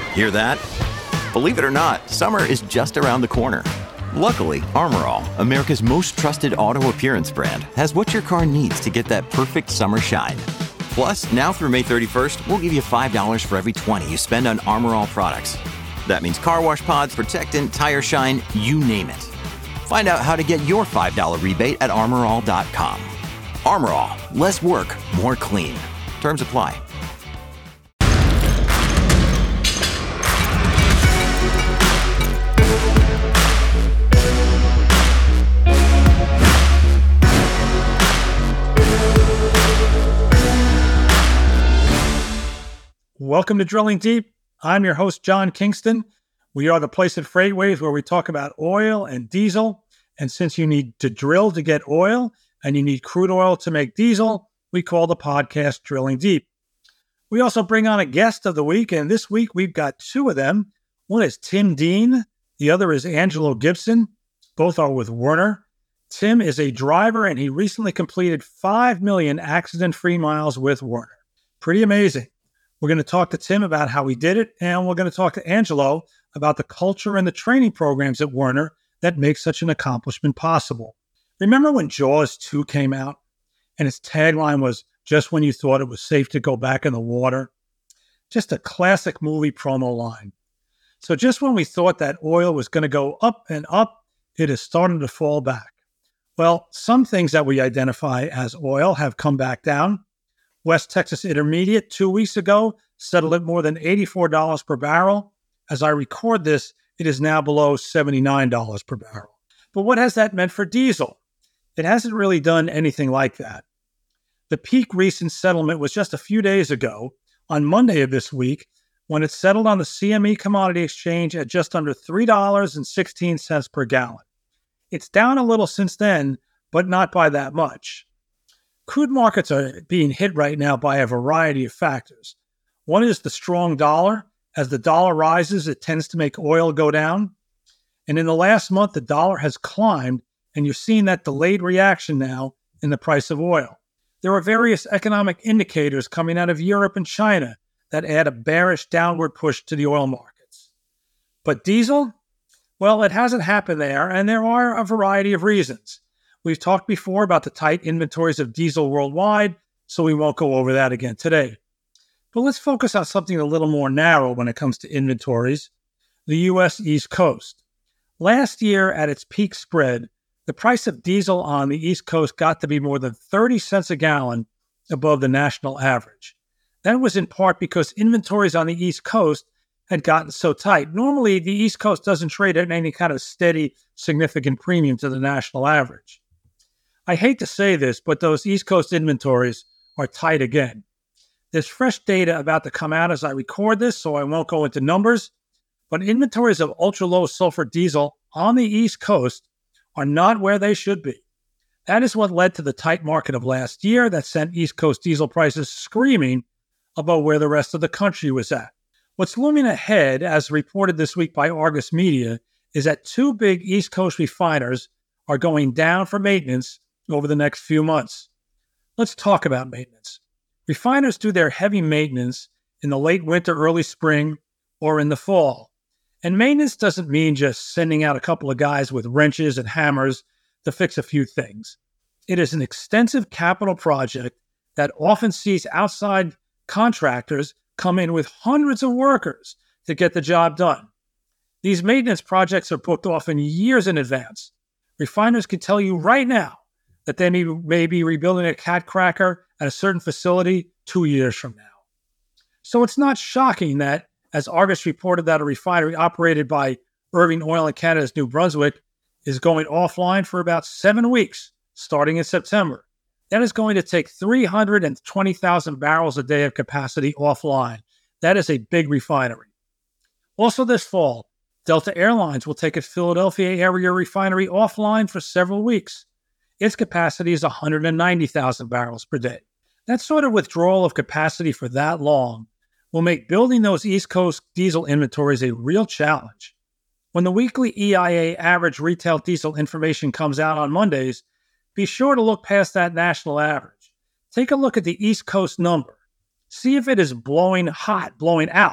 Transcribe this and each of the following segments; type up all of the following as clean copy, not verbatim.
Hear that? Believe it or not, summer is just around the corner. Luckily, Armor All, America's most trusted auto appearance brand, has what your car needs to get that perfect summer shine. Plus, now through May 31st, we'll give you $5 for every $20 you spend on Armor All products. That means car wash pods, protectant, tire shine, you name it. Find out how to get your $5 rebate at armorall.com. Armor All, less work, more clean. Terms apply. Welcome to Drilling Deep. I'm your host, John Kingston. We are the place at FreightWaves where we talk about oil and diesel. And since you need to drill to get oil and you need crude oil to make diesel, we call the podcast Drilling Deep. We also bring on a guest of the week, and this week we've got two of them. One is Tim Dean. The other is Angelo Gibson. Both are with Werner. Tim is a driver, and he recently completed 5 million accident-free miles with Werner. Pretty amazing. We're going to talk to Tim about how he did it, and we're going to talk to Angelo about the culture and the training programs at Werner that make such an accomplishment possible. Remember when Jaws 2 came out, and its tagline was, "Just when you thought it was safe to go back in the water"? Just a classic movie promo line. So just when we thought that oil was going to go up and up, it is starting to fall back. Well, some things that we identify as oil have come back down. West Texas Intermediate 2 weeks ago settled at more than $84 per barrel. As I record this, it is now below $79 per barrel. But what has that meant for diesel? It hasn't really done anything like that. The peak recent settlement was just a few days ago, on Monday of this week, when it settled on the CME Commodity Exchange at just under $3.16 per gallon. It's down a little since then, but not by that much. Crude markets are being hit right now by a variety of factors. One is the strong dollar. As the dollar rises, it tends to make oil go down. And in the last month, the dollar has climbed, and you're seeing that delayed reaction now in the price of oil. There are various economic indicators coming out of Europe and China that add a bearish downward push to the oil markets. But diesel? Well, it hasn't happened there, and there are a variety of reasons. We've talked before about the tight inventories of diesel worldwide, so we won't go over that again today. But let's focus on something a little more narrow when it comes to inventories, the U.S. East Coast. Last year, at its peak spread, the price of diesel on the East Coast got to be more than 30 cents a gallon above the national average. That was in part because inventories on the East Coast had gotten so tight. Normally, the East Coast doesn't trade at any kind of steady, significant premium to the national average. I hate to say this, but those East Coast inventories are tight again. There's fresh data about to come out as I record this, so I won't go into numbers, but inventories of ultra-low sulfur diesel on the East Coast are not where they should be. That is what led to the tight market of last year that sent East Coast diesel prices screaming above where the rest of the country was at. What's looming ahead, as reported this week by Argus Media, is that two big East Coast refiners are going down for maintenance over the next few months. Let's talk about maintenance. Refiners do their heavy maintenance in the late winter, early spring, or in the fall. And maintenance doesn't mean just sending out a couple of guys with wrenches and hammers to fix a few things. It is an extensive capital project that often sees outside contractors come in with hundreds of workers to get the job done. These maintenance projects are booked often years in advance. Refiners can tell you right now that they may be rebuilding a cat cracker at a certain facility 2 years from now. So it's not shocking that, as Argus reported, that a refinery operated by Irving Oil in Canada's New Brunswick is going offline for about 7 weeks, starting in September. That is going to take 320,000 barrels a day of capacity offline. That is a big refinery. Also this fall, Delta Airlines will take its Philadelphia area refinery offline for several weeks. Its capacity is 190,000 barrels per day. That sort of withdrawal of capacity for that long will make building those East Coast diesel inventories a real challenge. When the weekly EIA average retail diesel information comes out on Mondays, be sure to look past that national average. Take a look at the East Coast number. See if it is blowing out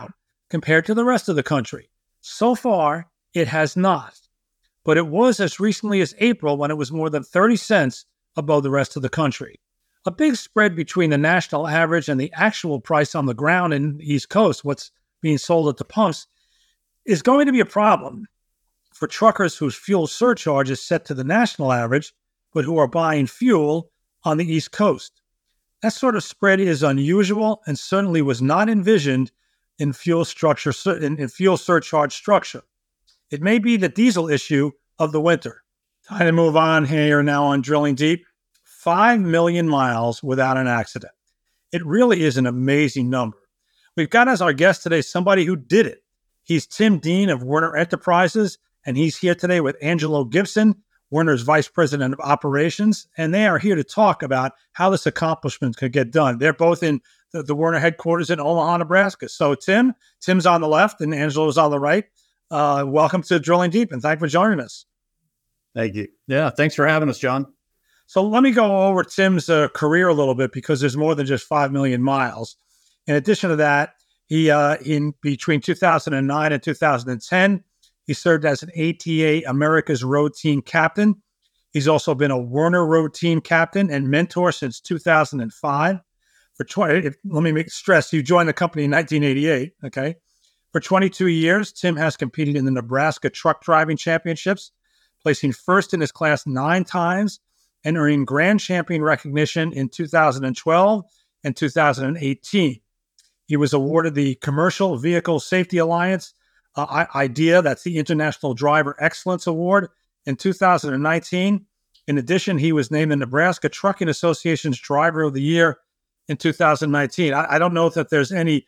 compared to the rest of the country. So far, it has not. But it was as recently as April when it was more than 30 cents above the rest of the country. A big spread between the national average and the actual price on the ground in the East Coast, what's being sold at the pumps, is going to be a problem for truckers whose fuel surcharge is set to the national average, but who are buying fuel on the East Coast. That sort of spread is unusual and certainly was not envisioned in fuel surcharge structure. It may be the diesel issue of the winter. Time to move on here now on Drilling Deep. 5 million miles without an accident. It really is an amazing number. We've got as our guest today somebody who did it. He's Tim Dean of Werner Enterprises, and he's here today with Angelo Gibson, Werner's Vice President of Operations, and they are here to talk about how this accomplishment could get done. They're both in the Werner headquarters in Omaha, Nebraska. So Tim's on the left and Angelo's on the right. Welcome to Drilling Deep, and thank you for joining us. Thank you. Yeah, thanks for having us, John. So let me go over Tim's career a little bit because there's more than just 5 million miles. In addition to that, he in between 2009 and 2010, he served as an ATA America's Road Team Captain. He's also been a Werner Road Team Captain and mentor since 2005. Let me stress, you joined the company in 1988, okay? For 22 years, Tim has competed in the Nebraska Truck Driving Championships, placing first in his class 9 times and earning Grand Champion recognition in 2012 and 2018. He was awarded the Commercial Vehicle Safety Alliance IDEA, that's the International Driver Excellence Award, in 2019. In addition, he was named the Nebraska Trucking Association's Driver of the Year in 2019. I don't know that there's any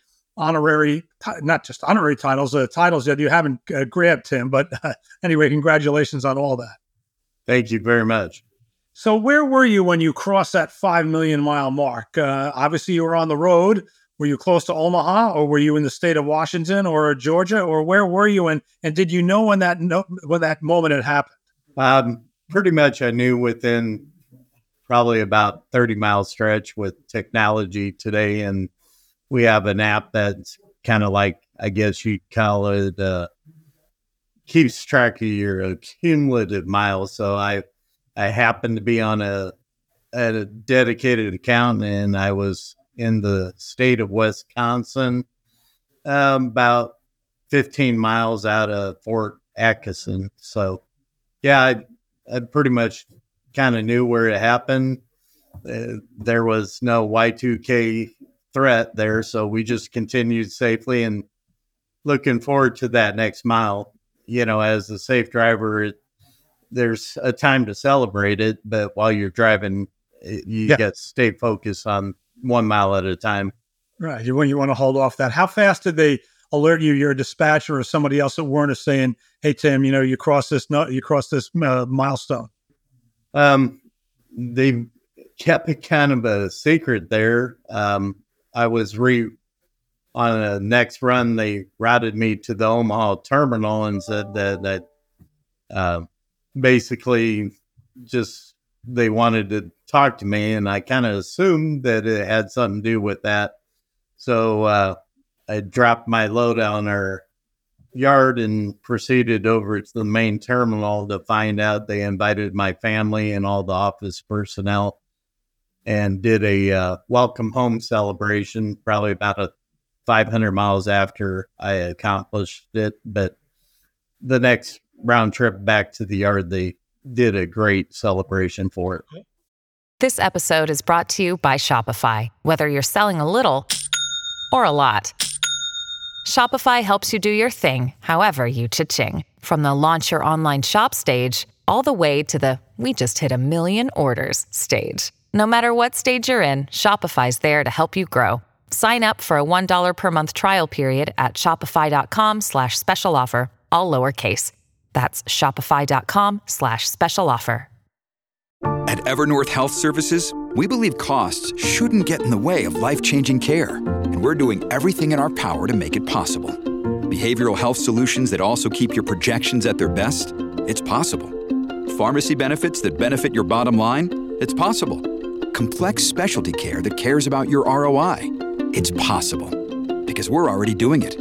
not just honorary titles that you haven't grabbed, Tim, but anyway, congratulations on all that. Thank you very much. So where were you when you crossed that 5 million mile mark? Obviously, you were on the road. Were you close to Omaha, or were you in the state of Washington or Georgia, or where were you? And did you know when that moment had happened? Pretty much I knew within probably about 30-mile stretch with technology today. And we have an app that's kind of like, I guess you'd call it, keeps track of your cumulative miles. So I happened to be on a dedicated account, and I was in the state of Wisconsin, about 15 miles out of Fort Atkinson. So, yeah, I pretty much kind of knew where it happened. There was no Y2K threat there, so we just continued safely and looking forward to that next mile. You know, as a safe driver, there's a time to celebrate it, but while you're driving, you get to stay focused on 1 mile at a time. Right. You want to hold off that. How fast did they alert you, your dispatcher or somebody else at Werner, saying, "Hey, Tim, you crossed this milestone"? They kept it kind of a secret there. I was on the next run, they routed me to the Omaha terminal and said that basically just they wanted to talk to me, and I kind of assumed that it had something to do with that. So I dropped my load on our yard and proceeded over to the main terminal to find out. They invited my family and all the office personnel and did a welcome home celebration, probably about 500 miles after I accomplished it. But the next round trip back to the yard, they did a great celebration for it. This episode is brought to you by Shopify. Whether you're selling a little or a lot, Shopify helps you do your thing, however you cha-ching. From the launch your online shop stage, all the way to the we just hit 1 million orders stage. No matter what stage you're in, Shopify's there to help you grow. Sign up for a $1 per month trial period at shopify.com/special offer, all lowercase. That's shopify.com/special offer. At Evernorth Health Services, we believe costs shouldn't get in the way of life-changing care, and we're doing everything in our power to make it possible. Behavioral health solutions that also keep your projections at their best? It's possible. Pharmacy benefits that benefit your bottom line? It's possible. Complex specialty care that cares about your ROI? It's possible. Because we're already doing it.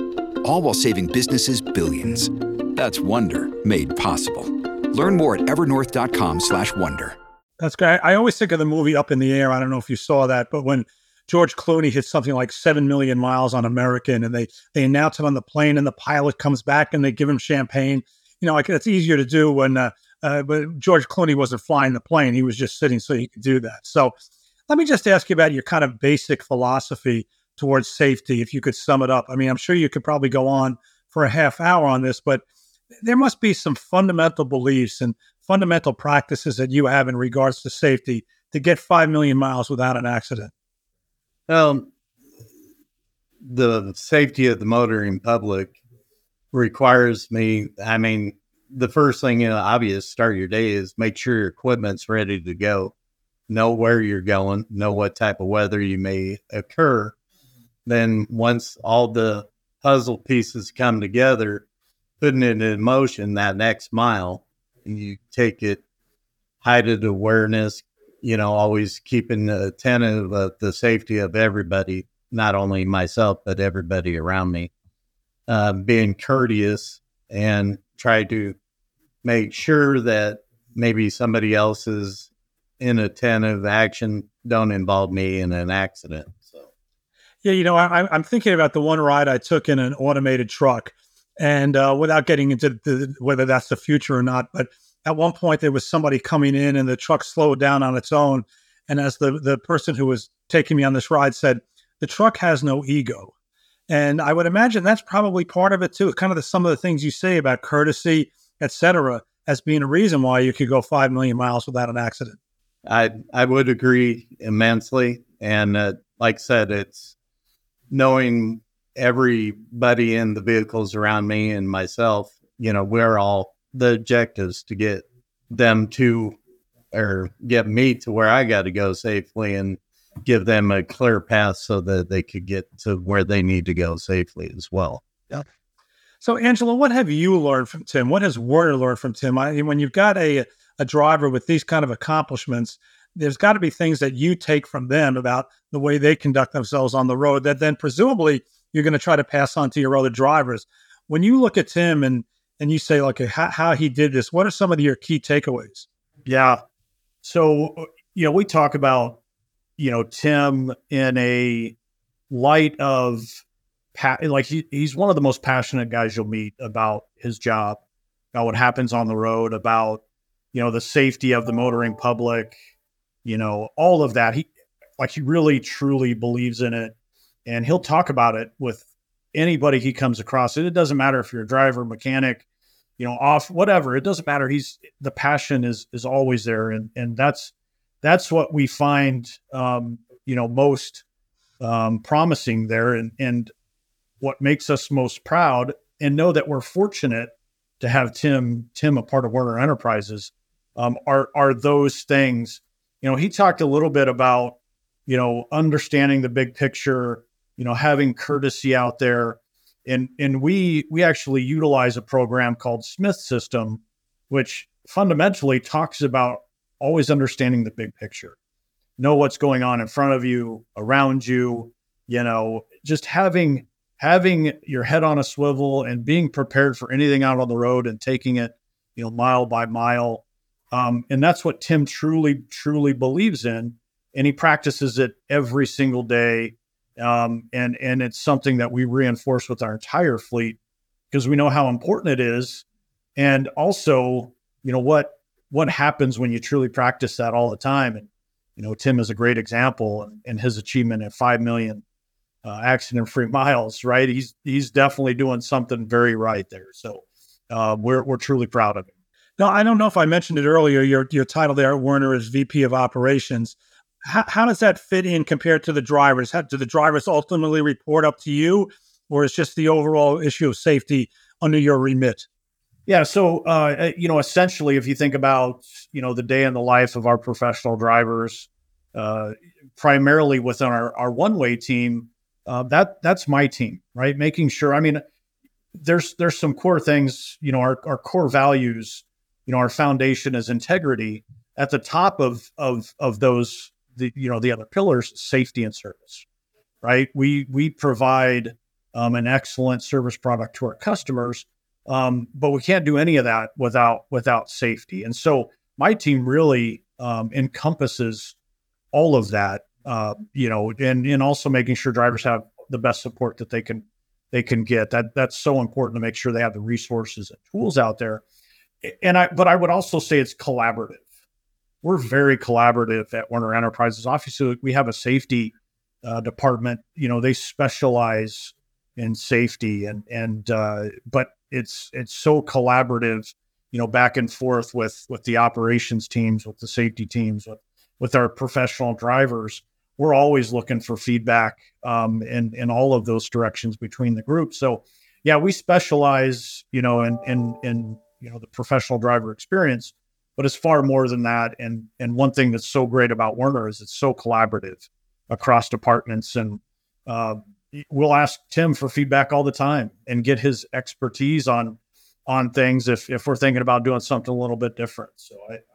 all while saving businesses billions. That's Wonder made possible. Learn more at evernorth.com/wonder. That's great. I always think of the movie Up in the Air. I don't know if you saw that, but when George Clooney hits something like 7 million miles on American, and they announce it on the plane, and the pilot comes back and they give him champagne. Like it's easier to do when, but George Clooney wasn't flying the plane. He was just sitting so he could do that. So let me just ask you about your kind of basic philosophy towards safety, if you could sum it up. I mean, I'm sure you could probably go on for a half hour on this, but there must be some fundamental beliefs and fundamental practices that you have in regards to safety to get 5 million miles without an accident. The safety of the motoring public requires me, the first thing, obvious, start your day is make sure your equipment's ready to go. Know where you're going, know what type of weather you may occur. Then once all the puzzle pieces come together, putting it in motion that next mile, and you take it heightened awareness, always keeping attentive of the safety of everybody, not only myself, but everybody around me, being courteous and try to make sure that maybe somebody else's inattentive action don't involve me in an accident. So, yeah, I'm thinking about the one ride I took in an automated truck, and without getting into whether that's the future or not, but at one point there was somebody coming in and the truck slowed down on its own. And as the person who was taking me on this ride said, the truck has no ego. And I would imagine that's probably part of it too. Kind of some of the things you say about courtesy, et cetera, as being a reason why you could go 5 million miles without an accident. I would agree immensely. And like I said, it's knowing everybody in the vehicles around me and myself, we're all the objectives to get them to, or get me to where I got to go safely, and give them a clear path so that they could get to where they need to go safely as well. Yeah. So Angela, what have you learned from Tim? What has Werner learned from Tim? When you've got a driver with these kind of accomplishments, there's got to be things that you take from them about the way they conduct themselves on the road that then presumably you're going to try to pass on to your other drivers. When you look at Tim and you say, okay, how he did this, what are some of your key takeaways? Yeah. So, we talk about, Tim in a light of, he's one of the most passionate guys you'll meet about his job, about what happens on the road, about, the safety of the motoring public, all of that. He really, truly believes in it. And he'll talk about it with anybody he comes across. And it doesn't matter if you're a driver, mechanic, off, whatever. It doesn't matter. The passion is always there. And that's what we find, most promising there. And what makes us most proud, and know that we're fortunate to have Tim a part of Werner Enterprises, are those things. He talked a little bit about, understanding the big picture, having courtesy out there. And we actually utilize a program called Smith System, which fundamentally talks about always understanding the big picture. Know what's going on in front of you, around you, just having your head on a swivel and being prepared for anything out on the road and taking it, mile by mile. And that's what Tim truly, truly believes in. And he practices it every single day. And it's something that we reinforce with our entire fleet because we know how important it is. And also, what happens when you truly practice that all the time. And, Tim is a great example in his achievement at 5 million accident-free miles, right? He's definitely doing something very right there. So we're truly proud of him. Now, I don't know if I mentioned it earlier, your title there at Werner is VP of Operations. How does that fit in compared to the drivers? Do the drivers ultimately report up to you, or is just the overall issue of safety under your remit? Yeah. So, essentially, if you think about, the day in the life of our professional drivers, primarily within our one-way team, that's my team, right? Making sure, there's some core things, our core values, our foundation is integrity. At the top of those, the other pillars, safety and service, right? We provide an excellent service product to our customers. But we can't do any of that without safety. And so my team really encompasses all of that, and also making sure drivers have the best support that they can get. That's so important to make sure they have the resources and tools out there. But I would also say it's collaborative. We're very collaborative at Werner Enterprises. Obviously, we have a safety department. They specialize in safety, but it's so collaborative. Back and forth with the operations teams, with the safety teams, with our professional drivers. We're always looking for feedback in all of those directions between the groups. So, yeah, we specialize, in the professional driver experience, but it's far more than that. And one thing that's so great about Werner is it's so collaborative across departments. And we'll ask Tim for feedback all the time and get his expertise on things if we're thinking about doing something a little bit different. So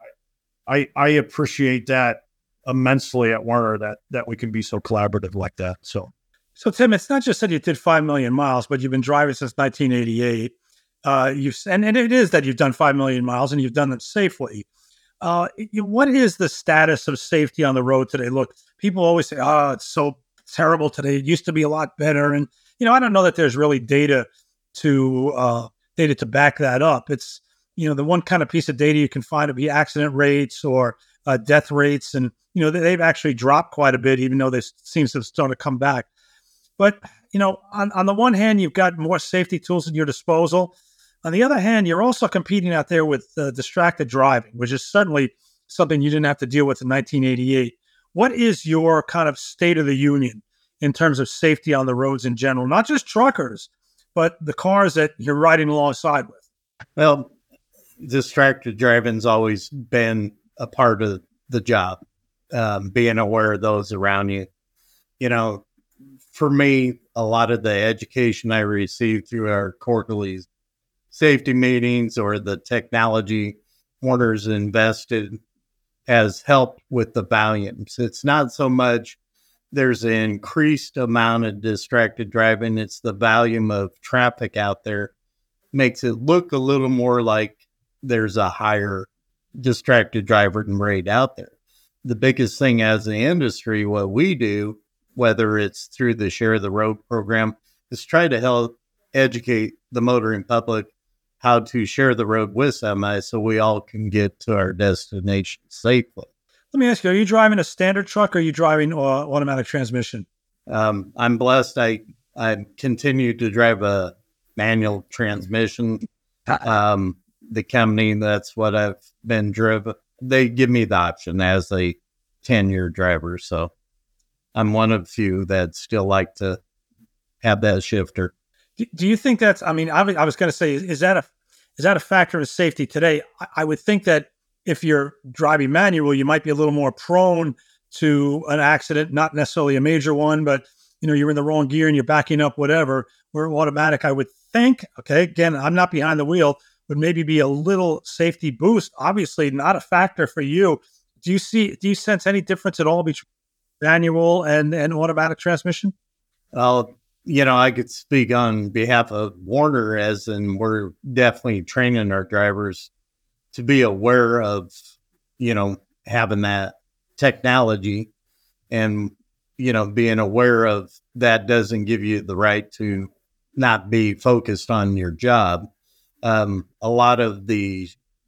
I appreciate that immensely at Werner, that we can be so collaborative like that. So Tim, it's not just that you did 5 million miles, but you've been driving since 1988. And it is that you've done 5 million miles and you've done them safely. What is the status of safety on the road today? Look, people always say, "Oh, it's so terrible today. It used to be a lot better." And I don't know that there's really data to back that up. It's the one kind of piece of data you can find would be accident rates or death rates, and they've actually dropped quite a bit, even though this seems to have started to come back. But on the one hand, you've got more safety tools at your disposal. On the other hand, you're also competing out there with distracted driving, which is certainly something you didn't have to deal with in 1988. What is your kind of state of the union in terms of safety on the roads in general? Not just truckers, but the cars that you're riding alongside with. Well, distracted driving's always been a part of the job, being aware of those around you. For me, a lot of the education I received through our quarterly safety meetings or the technology Werner's invested has helped with the volumes. It's not so much there's an increased amount of distracted driving. It's the volume of traffic out there makes it look a little more like there's a higher distracted driver rate out there. The biggest thing as an industry, what we do, whether it's through the Share the Road program, is try to help educate the motoring public how to share the road with semi so we all can get to our destination safely. Let me ask you, are you driving a standard truck or are you driving automatic transmission? I'm blessed. I continue to drive a manual transmission. The company, that's what I've been driven. They give me the option as a 10-year driver. So I'm one of few that still like to have that shifter. Do you think that's, I was going to say, is that a factor of safety today? I would think that if you're driving manual, you might be a little more prone to an accident, not necessarily a major one, but you're in the wrong gear and you're backing up, whatever. Where automatic, I would think, okay, again, I'm not behind the wheel, would maybe be a little safety boost. Obviously not a factor for you. Do you sense any difference at all between manual and automatic transmission? Well, I could speak on behalf of Werner, as in we're definitely training our drivers to be aware of, having that technology and, being aware of that doesn't give you the right to not be focused on your job. A lot of the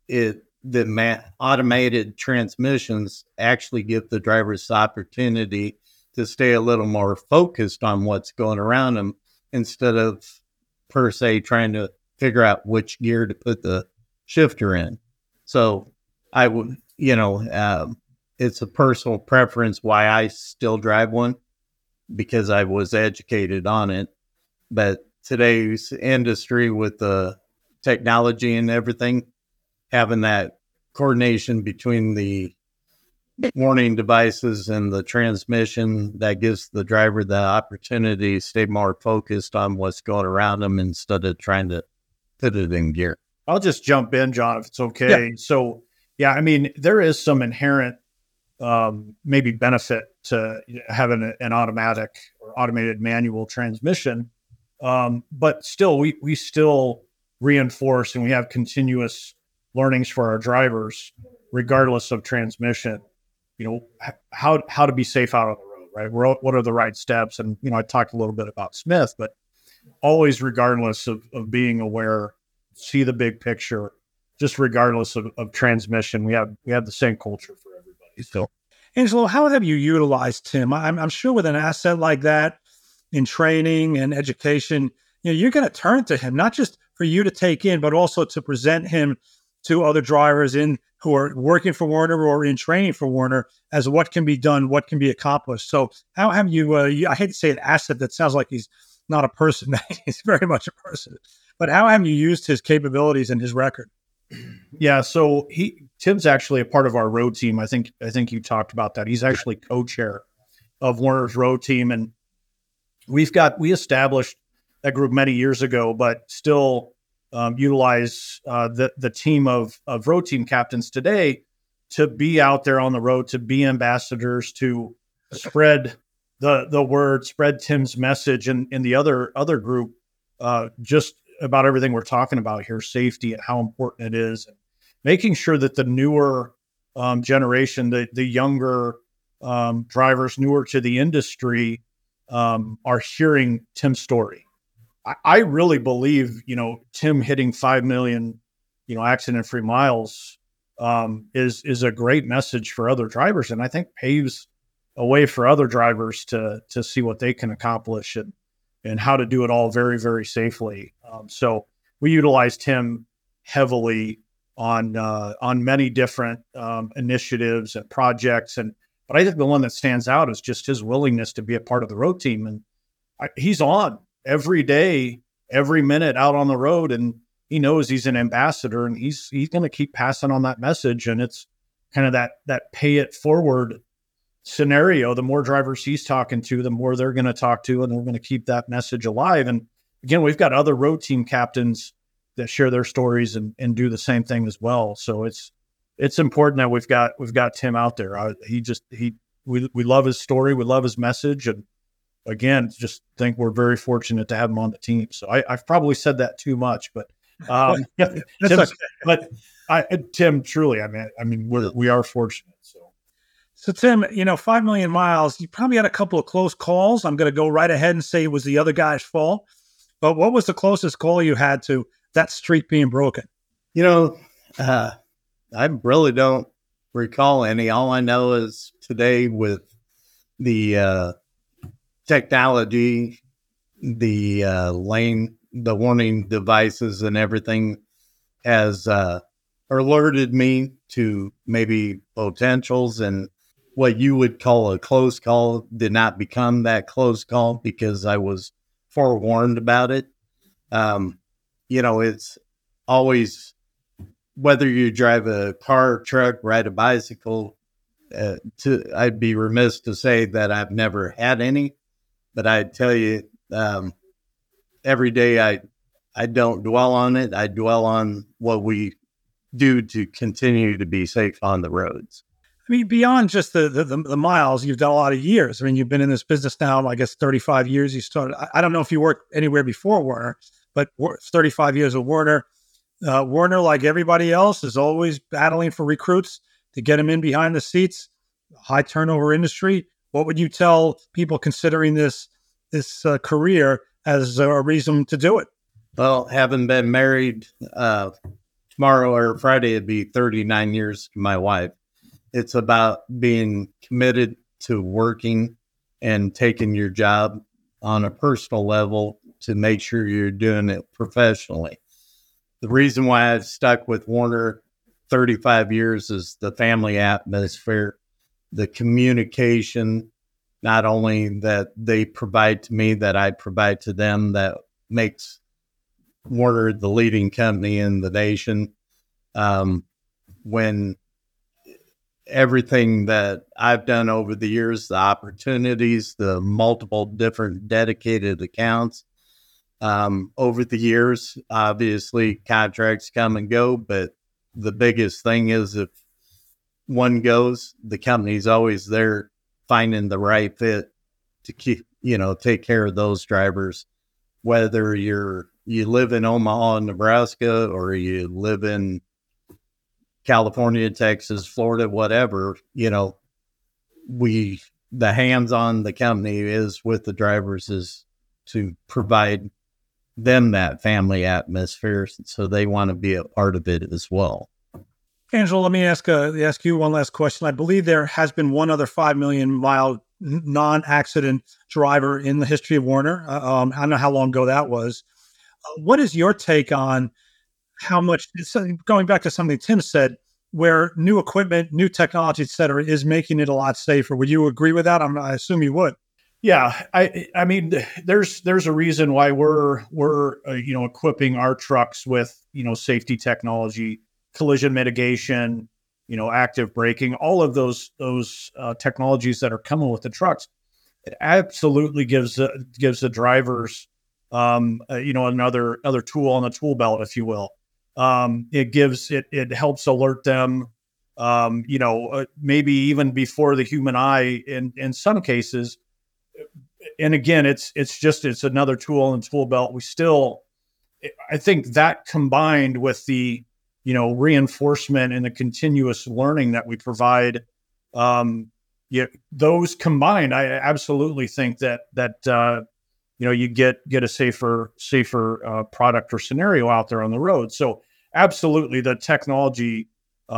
automated transmissions actually give the drivers the opportunity to stay a little more focused on what's going around them instead of per se trying to figure out which gear to put the shifter in. So I would, it's a personal preference why I still drive one, because I was educated on it. But today's industry with the technology and everything, having that coordination between the warning devices and the transmission, that gives the driver the opportunity to stay more focused on what's going around them instead of trying to put it in gear. I'll just jump in, John, if it's okay. Yeah. So, there is some inherent maybe benefit to having an automatic or automated manual transmission. But still, we still reinforce and we have continuous learnings for our drivers, regardless of transmission. How to be safe out on the road, right? What are the right steps? And I talked a little bit about Smith, but always, regardless of being aware, see the big picture. Just regardless of transmission, we have the same culture for everybody. So, Angelo, how have you utilized Tim? I'm sure with an asset like that in training and education, you're going to turn to him, not just for you to take in, but also to present him to other drivers who are working for Werner or in training for Werner as what can be done, what can be accomplished. So how have you, I hate to say an asset, that sounds like he's not a person. He's very much a person. But how have you used his capabilities and his record? Yeah, so Tim's actually a part of our road team. I think you talked about that. He's actually co-chair of Werner's road team, and we established that group many years ago, but still utilize the team of road team captains today to be out there on the road, to be ambassadors, to spread the word, spread Tim's message, and in the other group, just about everything we're talking about here, safety and how important it is, and making sure that the newer generation, the younger drivers, newer to the industry, are hearing Tim's story. I really believe, Tim hitting 5 million, accident-free miles is a great message for other drivers, and I think paves a way for other drivers to see what they can accomplish and how to do it all very, very safely. So we utilized him heavily on many different initiatives and projects. But I think the one that stands out is just his willingness to be a part of the road team. And he's on every day, every minute out on the road, and he knows he's an ambassador, and he's going to keep passing on that message. And it's kind of that pay it forward scenario. The more drivers he's talking to, the more they're going to talk to, and they're going to keep that message alive. And again, we've got other road team captains that share their stories and do the same thing as well. So it's important that we've got Tim out there. We love his story, we love his message, and again, just think we're very fortunate to have him on the team. So I've probably said that too much, but Tim, truly, I mean, we are fortunate. So Tim, 5 million miles, you probably had a couple of close calls. I'm going to go right ahead and say it was the other guy's fault. But what was the closest call you had to that streak being broken? I really don't recall any. All I know is today with the technology, the warning devices and everything has alerted me to maybe potentials, and what you would call a close call did not become that close call because I was forewarned about it. It's always, whether you drive a car, truck, ride a bicycle, I'd be remiss to say that I've never had any, but I tell you, every day I don't dwell on it. I dwell on what we do to continue to be safe on the roads. I mean, beyond just the miles, you've done a lot of years. I mean, you've been in this business now, I guess, 35 years. You started, I don't know if you worked anywhere before Werner, but 35 years with Werner. Werner, like everybody else, is always battling for recruits to get them in behind the seats. High turnover industry. What would you tell people considering this career as a reason to do it? Well, having been married, tomorrow or Friday, it'd be 39 years to my wife. It's about being committed to working and taking your job on a personal level to make sure you're doing it professionally. The reason why I've stuck with Werner 35 years is the family atmosphere, the communication, not only that they provide to me, that I provide to them, that makes Werner the leading company in the nation. When everything that I've done over the years, the opportunities, the multiple different dedicated accounts, over the years, obviously contracts come and go, but the biggest thing is if one goes, the company's always there finding the right fit to keep, take care of those drivers whether you live in Omaha, Nebraska, or you live in California, Texas, Florida, whatever, the hands on the company is with the drivers is to provide them that family atmosphere. So they want to be a part of it as well. Angelo, let me ask you one last question. I believe there has been one other 5 million mile non-accident driver in the history of Werner. I don't know how long ago that was. What is your take on how much, going back to something Tim said, where new equipment, new technology, et cetera, is making it a lot safer? Would you agree with that? I assume you would. Yeah, I mean, there's a reason why we're equipping our trucks with safety technology, collision mitigation, active braking, all of those technologies that are coming with the trucks. It absolutely gives the drivers another tool on the tool belt, if you will. It helps alert them, maybe even before the human eye in some cases. And again, it's another tool in the tool belt. I think that combined with the reinforcement and the continuous learning that we provide, those combined, I absolutely think that you get a safer product or scenario out there on the road. So absolutely, the technology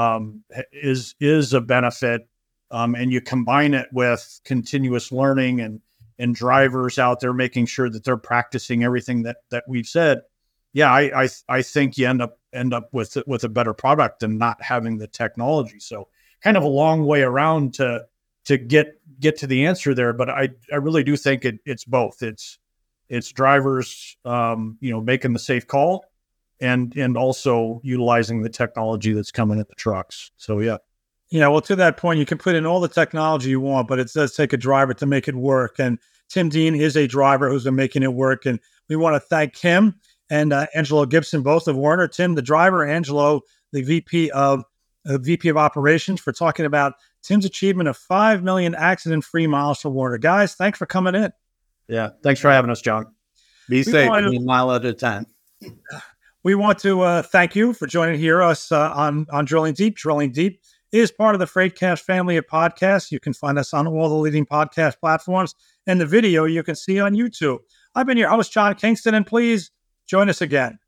is a benefit, and you combine it with continuous learning and drivers out there making sure that they're practicing everything that we've said. Yeah, I think you end up with a better product than not having the technology. So kind of a long way around to get to the answer there, but I really do think it's both. It's drivers making the safe call and also utilizing the technology that's coming at the trucks. So yeah. Well, to that point, you can put in all the technology you want, but it does take a driver to make it work. And Tim Dean is a driver who's been making it work. And we want to thank him and Angelo Gibson, both of Werner. Tim, the driver, Angelo, the VP of Operations, for talking about Tim's achievement of 5 million accident-free miles for Werner. Guys, thanks for coming in. Yeah, thanks for having us, John. Be safe, 1 mile at a time. We want to thank you for joining us on Drilling Deep. Drilling Deep is part of the FreightCast family of podcasts. You can find us on all the leading podcast platforms, and the video you can see on YouTube. I've been your host, John Kingston, and please join us again.